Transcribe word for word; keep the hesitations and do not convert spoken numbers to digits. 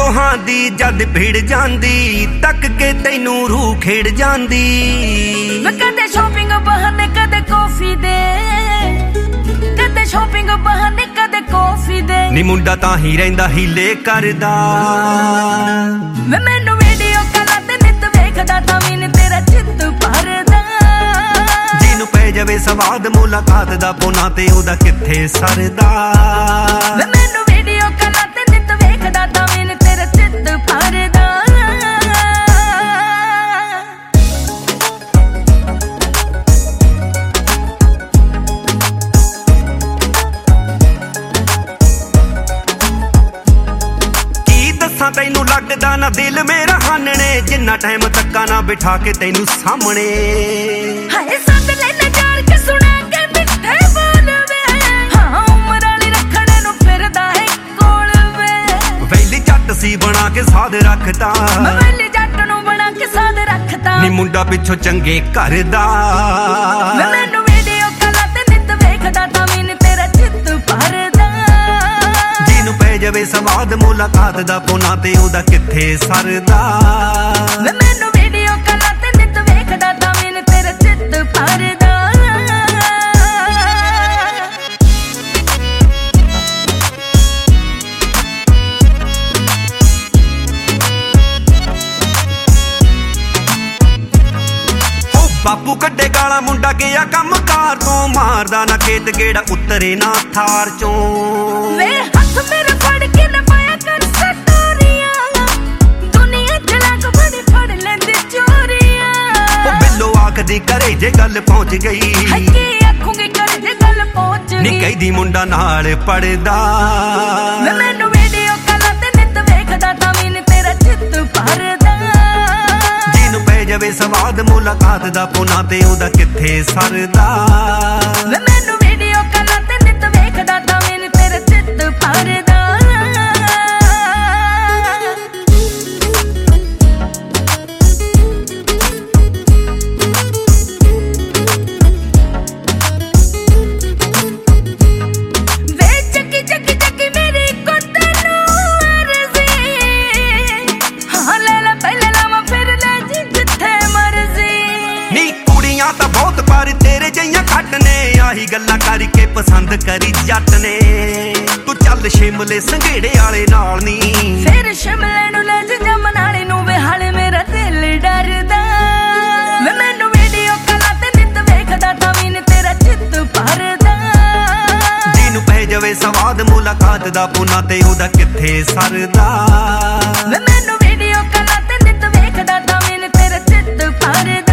ਦੋਹਾਂ ਦੀ ਜਦ ਭਿੜ ਜਾਂਦੀ ਤੱਕ ਕੇ ਤੈਨੂੰ रूह खेड़ ਜਾਂਦੀ मैं कदे शॉपिंग बहाने कदे कॉफी दे कदे शॉपिंग बहाने कदे कॉफी दे नी मुंडा तां ही रहिंदा हीले करदा मैं मैनू वीडियो कॉल ते नित वेखदा तां वी नी तेरा चित्त भरदा जिन्नू पै जावे सवाद मुलाकात दा पोना ते ओदा किथे सरदा मैं मैनू वीडियो कॉल ते नित वेखदा तां वी नी तेरा चित्त भरदा तैनू लगदा ना दिल मेरा हानने जिन्ना टाइम तक्का ना बिठा के तैनू सामने हाय सद लेना जार के सुना के मिठे बोल वे हां उम्र वाली रखड़े नु फिरदा है कोल वे वैली जट सी बना के साध रखता मैं वैली जट नु बना के साध रखता नी मुंडा पिछो चंगे करदा मैं मैनू वीडियो कॉल ते नित वेखदा तां वी नी तेरा चित्त भरदा जवे सवाद मुलाकात दा पोना ते ओदा किथे सरदा मैं मैनू वीडियो कॉल ते नित वेखदा तां वी नी तेरा चित्त भरदा बापू कड्डे गाला मुंडा गया कम कार तो मारदा ना खेत गेड़ा उतरे ना थार चों वे हथ मेरे फड़ के न पाया कर सटोरियां दुनिया चला को बड़ी फड़ लेंदी चोरियां ओ बिल्लो आखदी करे जे गल पहुंच गई हकी आखूंगी करे जे गल पहुंच गई नी कहदी मुंडा नाल पड़दा मैं मैनू वीडियो कॉल ते नित वेखदा तां वी नी तेरा चित्त भरदा जवे सवाद मुलाकात दा पोना ते ओदा किथे सरदा मैं मैनू वीडियो कॉल ते नित वेखदा तां वी नी तेरा चित्त भरदा वे चकी चकी चकी मेरी कुत्ते नू अर्जी हां ले ला पहले लावा फिर ले ਤਾਂ ਬਹੁਤ ਪਰ ਤੇਰੇ ਜਈਆਂ ਘੱਟ ਨੇ ਆਹੀ ਗੱਲਾਂ ਕਰਕੇ ਪਸੰਦ ਕਰੀ ਜੱਟ ਨੇ ਤੂੰ ਚੱਲ ਸ਼ਿਮਲੇ ਸੰਘੇੜੇ ਵਾਲੇ ਨਾਲ ਨੀ ਫਿਰ ਸ਼ਿਮਲੇ ਨੂੰ ਲੈ ਜਾ ਮਨਾਲੀ ਨੂੰ ਵੇ ਹਾਲੇ ਮੇਰਾ ਦਿਲ ਡਰਦਾ ਮੈਂ ਮੈਨੂੰ ਵੀਡੀਓ ਕॉल ਤੇ ਨਿਤ ਵੇਖਦਾ ਤਾਂ ਵੀ ਨੀ ਤੇਰਾ ਚਿੱਤ ਭਰਦਾ ਜਿਹਨੂੰ ਪੈ ਜਾਵੇ ਸਵਾਦ ਮੁਲਾਕਾਤ ਦਾ ਪੁਨਾ ਤੇ ਉਹਦਾ ਕਿੱਥੇ ਸਰਦਾ ਮੈਂ ਮੈਨੂੰ ਵੀਡੀਓ ਕॉल ਤੇ ਨਿਤ ਵੇਖਦਾ ਤਾਂ ਵੀ ਨੀ ਤੇਰਾ ਚਿੱਤ ਭਰਦਾ